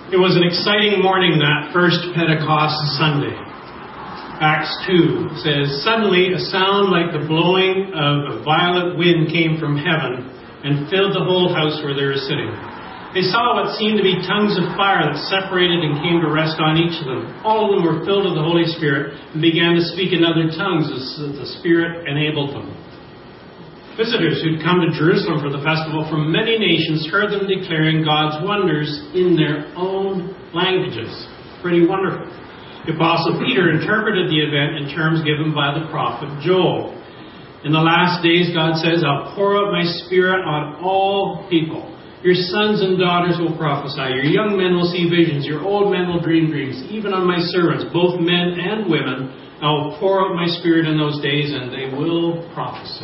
It was an exciting morning that first Pentecost Sunday. Acts 2 says, "Suddenly a sound like the blowing of a violent wind came from heaven and filled the whole house where they were sitting. They saw what seemed to be tongues of fire that separated and came to rest on each of them. All of them were filled with the Holy Spirit and began to speak in other tongues as the Spirit enabled them." Visitors who'd come to Jerusalem for the festival from many nations heard them declaring God's wonders in their own languages. Pretty wonderful. The Apostle Peter interpreted the event in terms given by the prophet Joel. "In the last days," God says, "I'll pour out my Spirit on all people. Your sons and daughters will prophesy. Your young men will see visions. Your old men will dream dreams. Even on my servants, both men and women, I will pour out my Spirit in those days, and they will prophesy."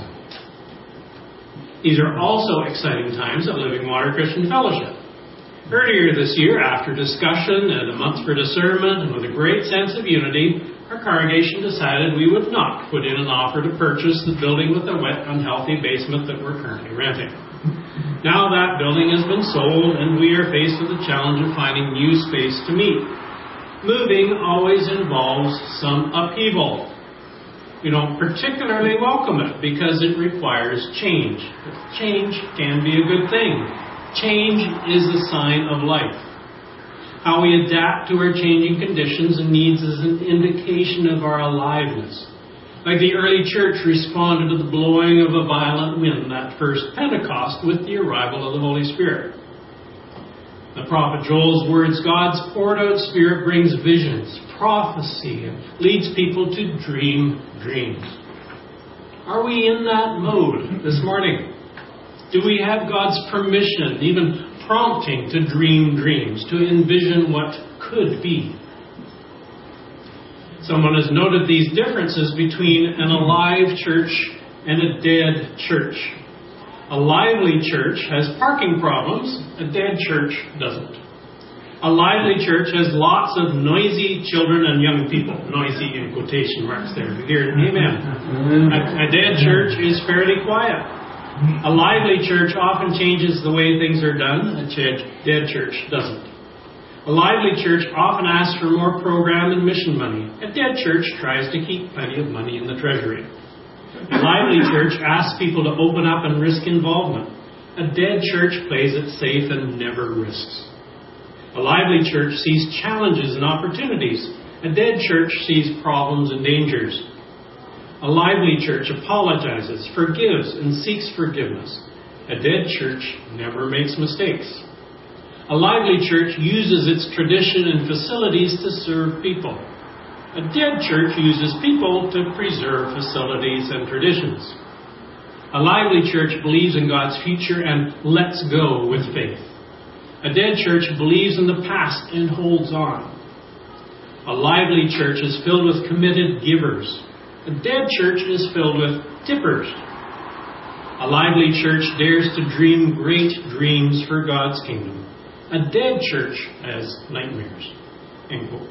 These are also exciting times at Living Water Christian Fellowship. Earlier this year, after discussion and a month for discernment and with a great sense of unity, our congregation decided we would not put in an offer to purchase the building with the wet, unhealthy basement that we're currently renting. Now that building has been sold, and we are faced with the challenge of finding new space to meet. Moving always involves some upheaval. We don't particularly welcome it because it requires change. But change can be a good thing. Change is a sign of life. How we adapt to our changing conditions and needs is an indication of our aliveness. Like the early church responded to the blowing of a violent wind that first Pentecost with the arrival of the Holy Spirit. The prophet Joel's words, God's poured out Spirit brings visions, prophecy, and leads people to dream dreams. Are we in that mode this morning? Do we have God's permission, even prompting to dream dreams, to envision what could be? Someone has noted these differences between an alive church and a dead church. A lively church has parking problems. A dead church doesn't. A lively church has lots of noisy children and young people. Noisy in quotation marks there. Here, amen. A dead church is fairly quiet. A lively church often changes the way things are done. A dead church doesn't. A lively church often asks for more program and mission money. A dead church tries to keep plenty of money in the treasury. A lively church asks people to open up and risk involvement. A dead church plays it safe and never risks. A lively church sees challenges and opportunities. A dead church sees problems and dangers. A lively church apologizes, forgives, and seeks forgiveness. A dead church never makes mistakes. A lively church uses its tradition and facilities to serve people. A dead church uses people to preserve facilities and traditions. A lively church believes in God's future and lets go with faith. A dead church believes in the past and holds on. A lively church is filled with committed givers. A dead church is filled with tippers. A lively church dares to dream great dreams for God's kingdom. A dead church has nightmares. End quote.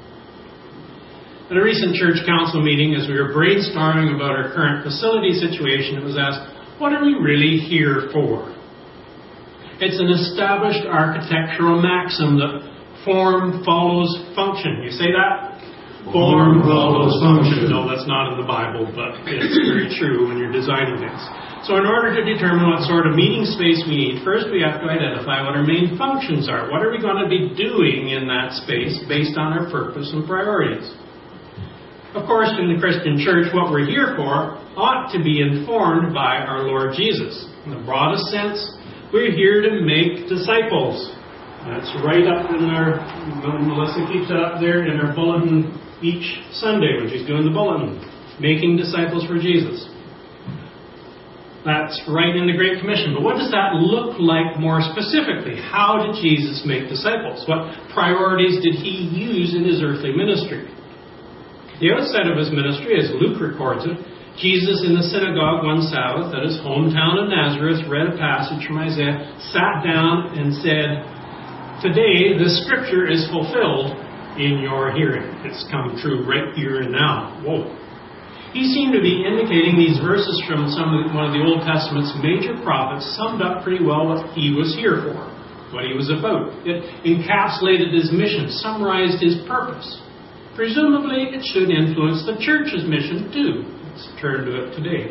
At a recent church council meeting, as we were brainstorming about our current facility situation, it was asked, what are we really here for? It's an established architectural maxim that form follows function. You say that? Form follows function. No, that's not in the Bible, but it's very true when you're designing things. So in order to determine what sort of meeting space we need, first we have to identify what our main functions are. What are we going to be doing in that space based on our purpose and priorities? Of course, in the Christian church, what we're here for ought to be informed by our Lord Jesus. In the broadest sense, we're here to make disciples. That's right up in our, Melissa keeps it up there in our bulletin each Sunday when she's doing the bulletin. Making disciples for Jesus. That's right in the Great Commission. But what does that look like more specifically? How did Jesus make disciples? What priorities did he use in his earthly ministry? The outset of his ministry, as Luke records it, Jesus in the synagogue one Sabbath at his hometown of Nazareth read a passage from Isaiah, sat down and said, "Today this scripture is fulfilled in your hearing." It's come true right here and now. Whoa. He seemed to be indicating these verses from one of the Old Testament's major prophets summed up pretty well what he was here for. what he was about. It encapsulated his mission, summarized his purpose. Presumably, it should influence the church's mission too. Let's turn to it today.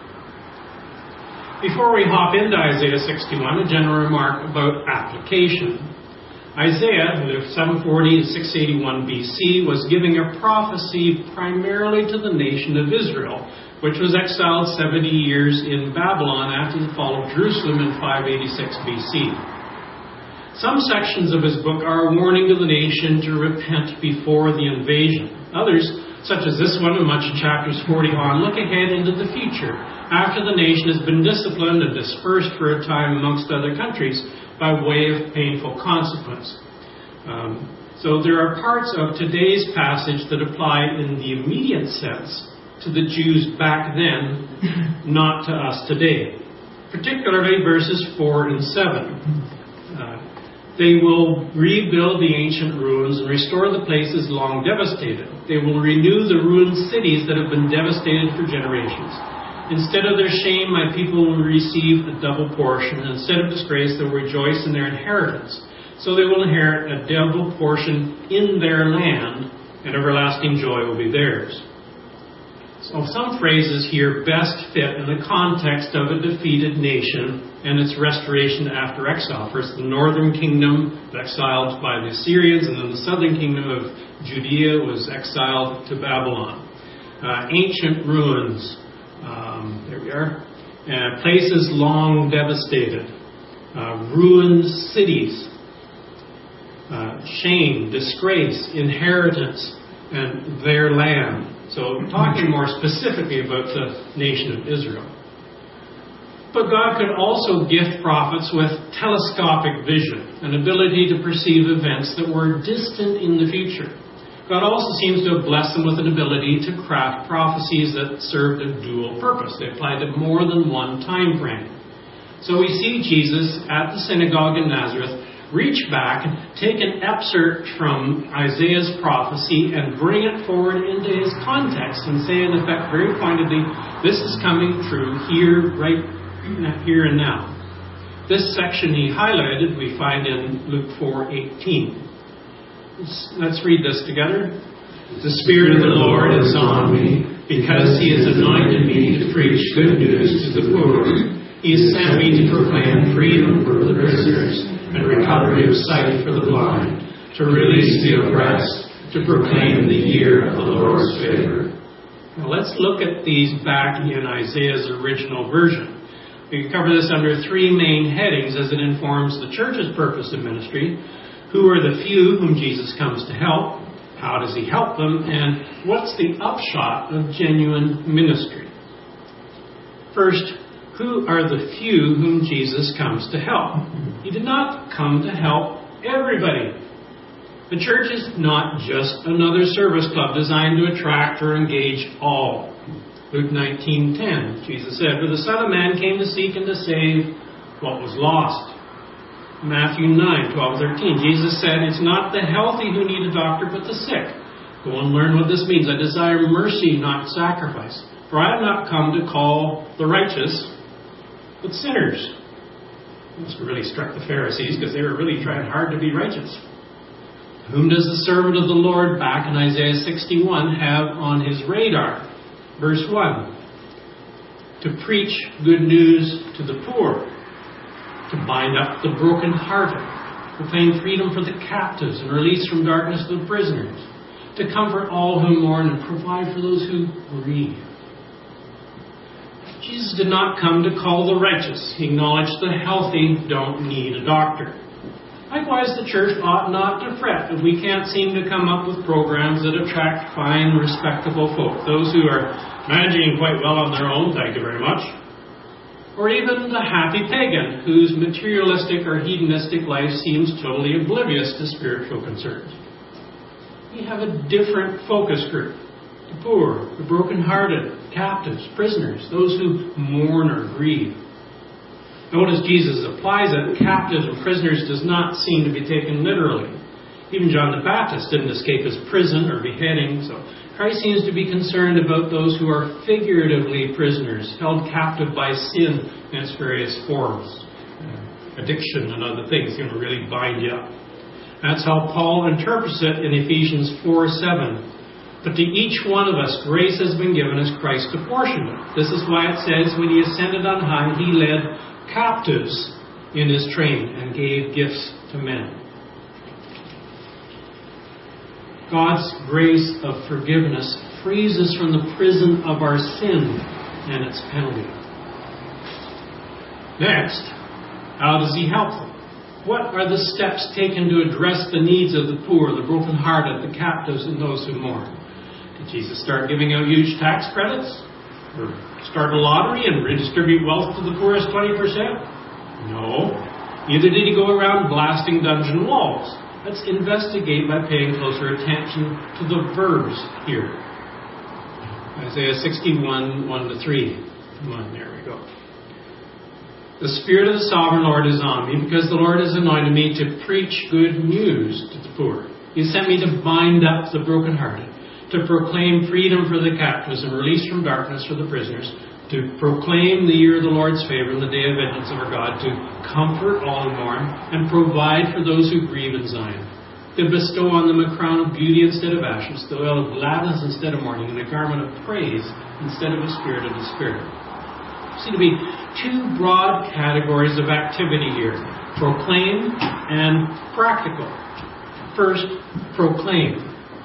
Before we hop into Isaiah 61, a general remark about application. Isaiah, who lived 740 to 681 BC, was giving a prophecy primarily to the nation of Israel, which was exiled 70 years in Babylon after the fall of Jerusalem in 586 BC. Some sections of his book are a warning to the nation to repent before the invasion. Others, such as this one and much of chapters 40 on, look ahead into the future, after the nation has been disciplined and dispersed for a time amongst other countries by way of painful consequence. So there are parts of today's passage that apply in the immediate sense to the Jews back then, not to us today. Particularly verses 4 and 7. They will rebuild the ancient ruins and restore the places long devastated. They will renew the ruined cities that have been devastated for generations. Instead of their shame, my people will receive a double portion. Instead of disgrace, they will rejoice in their inheritance. So they will inherit a double portion in their land, and everlasting joy will be theirs. So some phrases here best fit in the context of a defeated nation and its restoration after exile. First, the northern kingdom was exiled by the Assyrians, and then the southern kingdom of Judea was exiled to Babylon. Ancient ruins. There we are. Places long devastated. Ruined cities. Shame, disgrace, inheritance, and their land. So talking more specifically about the nation of Israel. But God could also gift prophets with telescopic vision, an ability to perceive events that were distant in the future. God also seems to have blessed them with an ability to craft prophecies that served a dual purpose. They applied to more than one time frame. So we see Jesus at the synagogue in Nazareth reach back and take an excerpt from Isaiah's prophecy and bring it forward into his context and say, in effect, very pointedly, this is coming true here, right here and now. This section he highlighted we find in Luke 4:18. Let's read this together. The Spirit of the Lord is on me, because he has anointed me to preach good news to the poor. He has sent me to proclaim freedom for the prisoners and recovery of sight for the blind, to release the oppressed, to proclaim the year of the Lord's favor. Now let's look at these back in Isaiah's original version. We cover this under three main headings as it informs the church's purpose and ministry. Who are the few whom Jesus comes to help? How does he help them? And what's the upshot of genuine ministry? First, who are the few whom Jesus comes to help? He did not come to help everybody. The church is not just another service club designed to attract or engage all. Luke 19:10, Jesus said, "For the Son of Man came to seek and to save what was lost." Matthew 9:12-13, Jesus said, "It's not the healthy who need a doctor, but the sick. Go and learn what this means. I desire mercy, not sacrifice. For I have not come to call the righteous, but sinners." This really struck the Pharisees because they were really trying hard to be righteous. Whom does the servant of the Lord back in Isaiah 61 have on his radar? Verse 1. To preach good news to the poor. To bind up the brokenhearted. Proclaim freedom for the captives and release from darkness the prisoners. To comfort all who mourn and provide for those who grieve. Jesus did not come to call the righteous. He acknowledged the healthy don't need a doctor. Likewise, the church ought not to fret if we can't seem to come up with programs that attract fine, respectable folk. Those who are managing quite well on their own, thank you very much. Or even the happy pagan, whose materialistic or hedonistic life seems totally oblivious to spiritual concerns. We have a different focus group. The poor, the brokenhearted, captives, prisoners, those who mourn or grieve. Notice Jesus applies it. Captives and prisoners does not seem to be taken literally. Even John the Baptist didn't escape his prison or beheading. So Christ seems to be concerned about those who are figuratively prisoners, held captive by sin in its various forms. addiction and other things, really bind you up. That's how Paul interprets it in Ephesians 4:7. But to each one of us, grace has been given as Christ apportioned it. This is why it says, when he ascended on high, he led captives in his train and gave gifts to men. God's grace of forgiveness frees us from the prison of our sin and its penalty. Next, how does he help them? What are the steps taken to address the needs of the poor, the brokenhearted, the captives, and those who mourn? Did Jesus start giving out huge tax credits? Or start a lottery and redistribute wealth to the poorest 20%? No. Neither did he go around blasting dungeon walls. Let's investigate by paying closer attention to the verbs here. Isaiah 61, 1-3. Come on, there we go. The Spirit of the Sovereign Lord is on me, because the Lord has anointed me to preach good news to the poor. He sent me to bind up the brokenhearted, to proclaim freedom for the captives and release from darkness for the prisoners, to proclaim the year of the Lord's favor and the day of vengeance of our God, to comfort all who mourn and provide for those who grieve in Zion, to bestow on them a crown of beauty instead of ashes, the oil of gladness instead of mourning, and a garment of praise instead of a spirit of despair. There seem to be two broad categories of activity here: proclaim and practical. First, proclaim.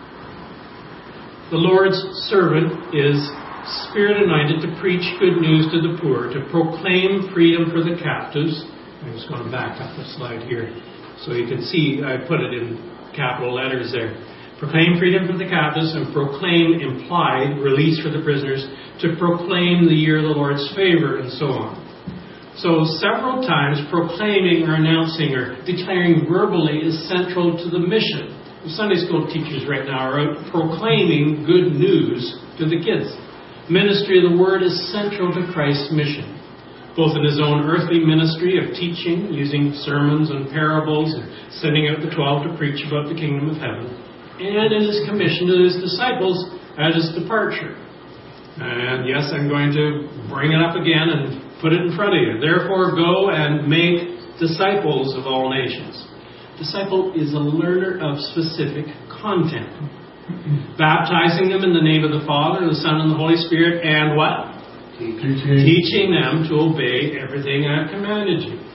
The Lord's servant is Spirit anointed to preach good news to the poor, to proclaim freedom for the captives. I'm just going to back up the slide here so you can see I put it in capital letters there. Proclaim freedom for the captives, and proclaim implied release for the prisoners, to proclaim the year of the Lord's favor, and so on. So several times proclaiming or announcing or declaring verbally is central to the mission. The Sunday school teachers right now are out proclaiming good news to the kids. Ministry of the Word is central to Christ's mission, both in his own earthly ministry of teaching, using sermons and parables, and sending out the 12 to preach about the kingdom of heaven, and in his commission to his disciples at his departure. And yes, I'm going to bring it up again and put it in front of you. Therefore, go and make disciples of all nations. Disciple is a learner of specific content. Baptizing them in the name of the Father, the Son, and the Holy Spirit, and what? Teaching them to obey everything I've commanded you.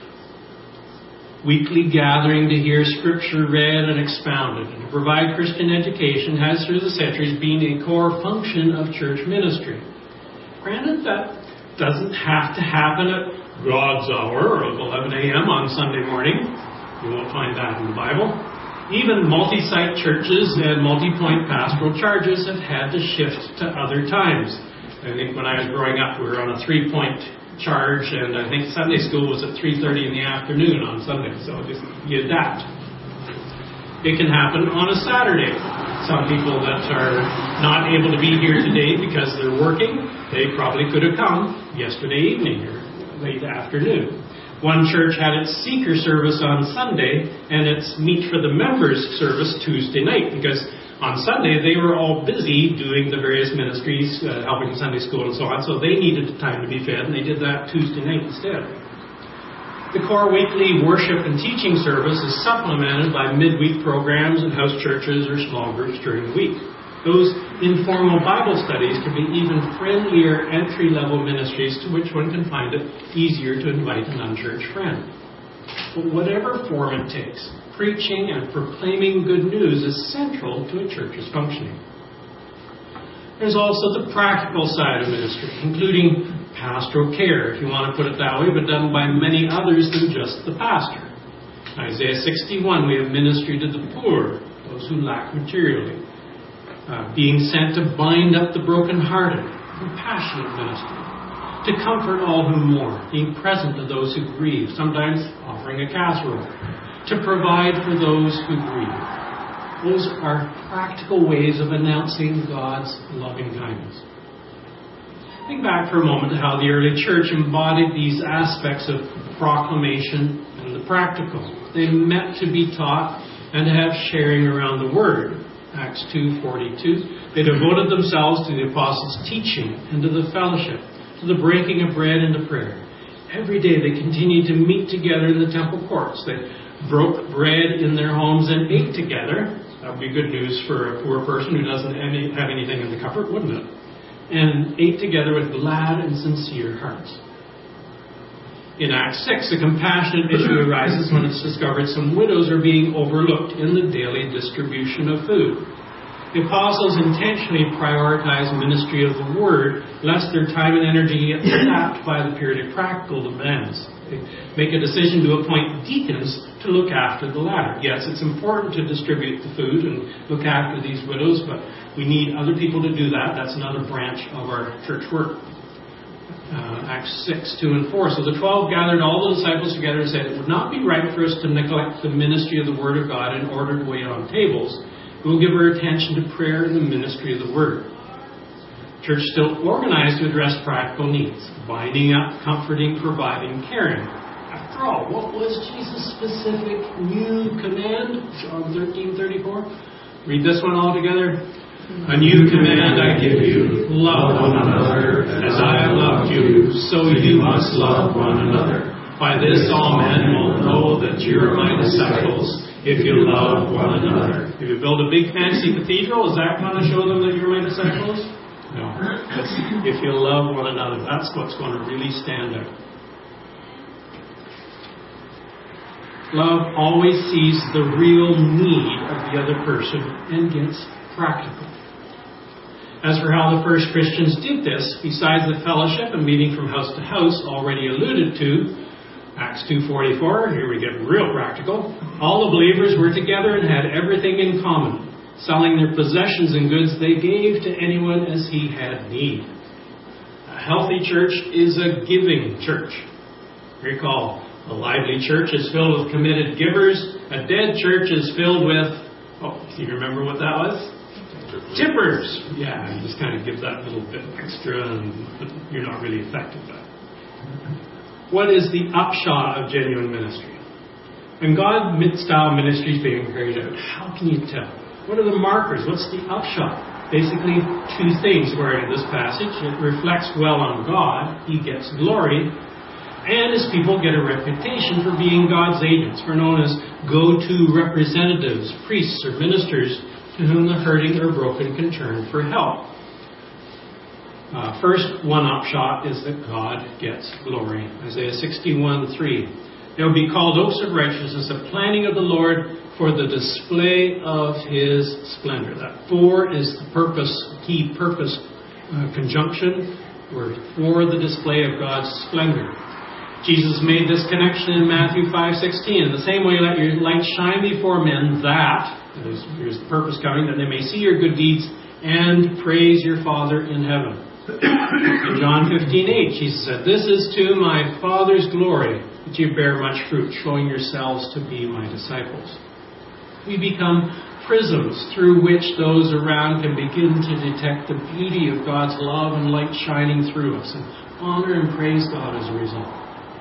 Weekly gathering to hear Scripture read and expounded, and to provide Christian education has through the centuries been a core function of church ministry. Granted, that doesn't have to happen at God's hour of 11 a.m. on Sunday morning. You won't find that in the Bible. Even multi-site churches and multi-point pastoral charges have had to shift to other times. I think when I was growing up, we were on a 3-point charge, and I think Sunday school was at 3:30 in the afternoon on Sunday, so just you adapt. It can happen on a Saturday. Some people that are not able to be here today because they're working, they probably could have come yesterday evening or late afternoon. One church had its seeker service on Sunday and its meet for the members service Tuesday night, because on Sunday they were all busy doing the various ministries, helping Sunday school and so on, so they needed time to be fed, and they did that Tuesday night instead. The core weekly worship and teaching service is supplemented by midweek programs in house churches or small groups during the week. Those informal Bible studies can be even friendlier entry-level ministries to which one can find it easier to invite an unchurched friend. But whatever form it takes, preaching and proclaiming good news is central to a church's functioning. There's also the practical side of ministry, including pastoral care, if you want to put it that way, but done by many others than just the pastor. In Isaiah 61, we have ministry to the poor, those who lack materially. Being sent to bind up the brokenhearted, compassionate ministry. To comfort all who mourn, being present to those who grieve, sometimes offering a casserole. To provide for those who grieve. Those are practical ways of announcing God's loving kindness. Think back for a moment to how the early church embodied these aspects of proclamation and the practical. They met to be taught and to have sharing around the Word. Acts 2:42. They devoted themselves to the apostles' teaching and to the fellowship, to the breaking of bread and to prayer. Every day they continued to meet together in the temple courts. They broke bread in their homes and ate together. That would be good news for a poor person who doesn't have anything in the cupboard, wouldn't it? And ate together with glad and sincere hearts. In Acts 6, a compassionate issue arises when it's discovered some widows are being overlooked in the daily distribution of food. The apostles intentionally prioritize ministry of the word, lest their time and energy get sapped by the period of practical demands. They make a decision to appoint deacons to look after the latter. Yes, it's important to distribute the food and look after these widows, but we need other people to do that. That's another branch of our church work. Acts 6, 2 and 4. So the 12 gathered all the disciples together and said, "It would not be right for us to neglect the ministry of the Word of God in order to wait on tables. We will give our attention to prayer and the ministry of the Word." Church still organized to address practical needs. Binding up, comforting, providing, caring. After all, what was Jesus' specific new command? John 13:34. Read this one all together. "A new command I give you, love one another as I have loved you, so you must love one another. By this all men will know that you are my disciples, if you love one another." If you build a big fancy cathedral, is that going to show them that you're my disciples? No. It's if you love one another, that's what's going to really stand out. Love always sees the real need of the other person and gets practical. As for how the first Christians did this, besides the fellowship and meeting from house to house already alluded to, Acts 2:44, here we get real practical. All the believers were together and had everything in common. Selling their possessions and goods, they gave to anyone as he had need. A healthy church is a giving church. Recall, a lively church is filled with committed givers. A dead church is filled with, do you remember what that was? Tippers. Yeah, you just kind of give that little bit extra and you're not really affected by it. What is the upshot of genuine ministry? When God-style ministry is being carried out, how can you tell? What are the markers? What's the upshot? Basically, two things according to this passage. It reflects well on God. He gets glory. And his people get a reputation for being God's agents. We're known as go-to representatives, priests or ministers to whom the hurting or broken can turn for help. First, one upshot is that God gets glory. Isaiah 61:3. They will be called oaks of righteousness, a planting of the Lord for the display of his splendor. That for is the purpose, key purpose conjunction, or for the display of God's splendor. Jesus made this connection in Matthew 5:16. In the same way, let your light shine before men, that, here's the purpose coming, that they may see your good deeds and praise your Father in heaven. In John 15:8, Jesus said, "This is to my Father's glory, that you bear much fruit, showing yourselves to be my disciples." We become prisms through which those around can begin to detect the beauty of God's love and light shining through us, and honor and praise God as a result.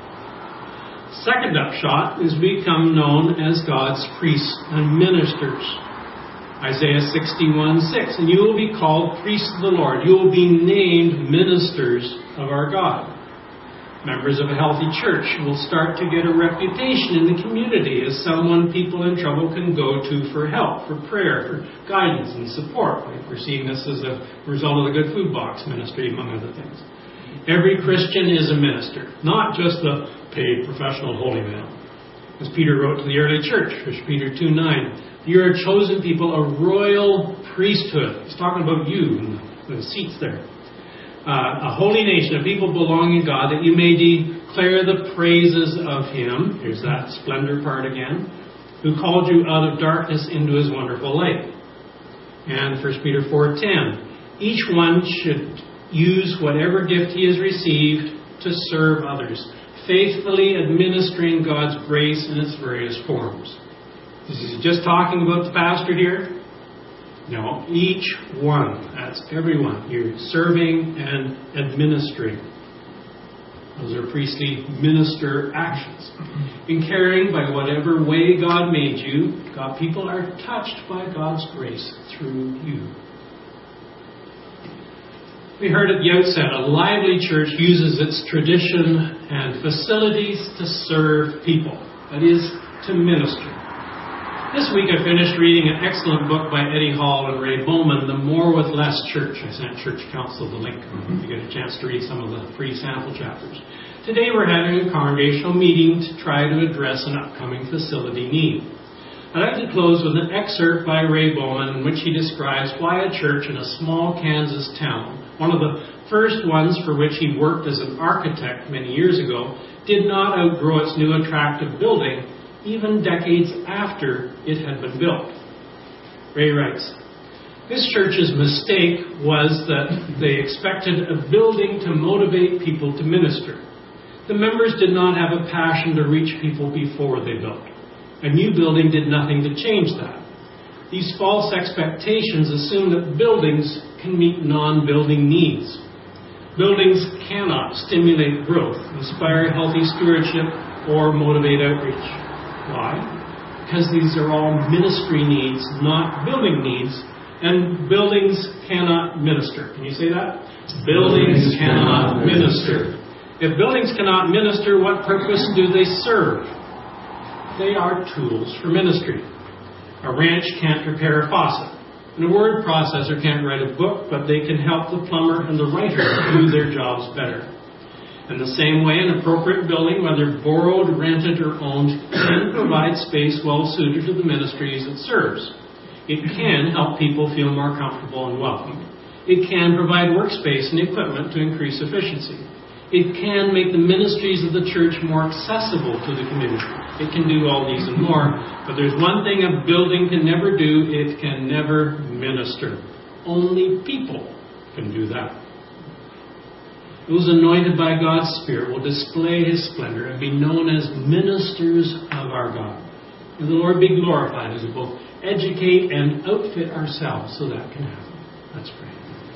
Second upshot is we become known as God's priests and ministers. Isaiah 61:6, "And you will be called priests of the Lord. You will be named ministers of our God." Members of a healthy church will start to get a reputation in the community as someone people in trouble can go to for help, for prayer, for guidance and support. We're seeing this as a result of the Good Food Box ministry, among other things. Every Christian is a minister, not just the paid professional holy man. As Peter wrote to the early church, 1 Peter 2:9, "You're a chosen people, a royal priesthood." He's talking about you in the seats there. A holy nation, a people belonging to God, that you may declare the praises of him. Here's that splendor part again. "Who called you out of darkness into his wonderful light." And 1 Peter 4:10, "Each one should use whatever gift he has received to serve others, faithfully administering God's grace in its various forms." Is he just talking about the pastor here? No, each one. That's everyone. You're serving and administering. Those are priestly minister actions. In caring by whatever way God made you, people are touched by God's grace through you. We heard at the outset, a lively church uses its tradition and facilities to serve people. That is, to minister. This week I finished reading an excellent book by Eddie Hall and Ray Bowman, The More with Less Church. I sent Church Council the link if you get a chance to read some of the free sample chapters. Today we're having a congregational meeting to try to address an upcoming facility need. I'd like to close with an excerpt by Ray Bowman in which he describes why a church in a small Kansas town, one of the first ones for which he worked as an architect many years ago, did not outgrow its new attractive building even decades after it had been built. Ray writes, "This church's mistake was that they expected a building to motivate people to minister. The members did not have a passion to reach people before they built. A new building did nothing to change that. These false expectations assume that buildings can meet non-building needs. Buildings cannot stimulate growth, inspire healthy stewardship, or motivate outreach. Why? Because these are all ministry needs, not building needs, and buildings cannot minister." Can you say that? Buildings cannot minister. If buildings cannot minister, what purpose do they serve? They are tools for ministry. A wrench can't repair a faucet, and a word processor can't write a book, but they can help the plumber and the writer do their jobs better. In the same way, an appropriate building, whether borrowed, rented, or owned, can provide space well suited to the ministries it serves. It can help people feel more comfortable and welcomed. It can provide workspace and equipment to increase efficiency. It can make the ministries of the church more accessible to the community. It can do all these and more, but there's one thing a building can never do: it can never minister. Only people can do that. Those anointed by God's Spirit will display His splendor and be known as ministers of our God. May the Lord be glorified as we both educate and outfit ourselves so that can happen. Let's pray.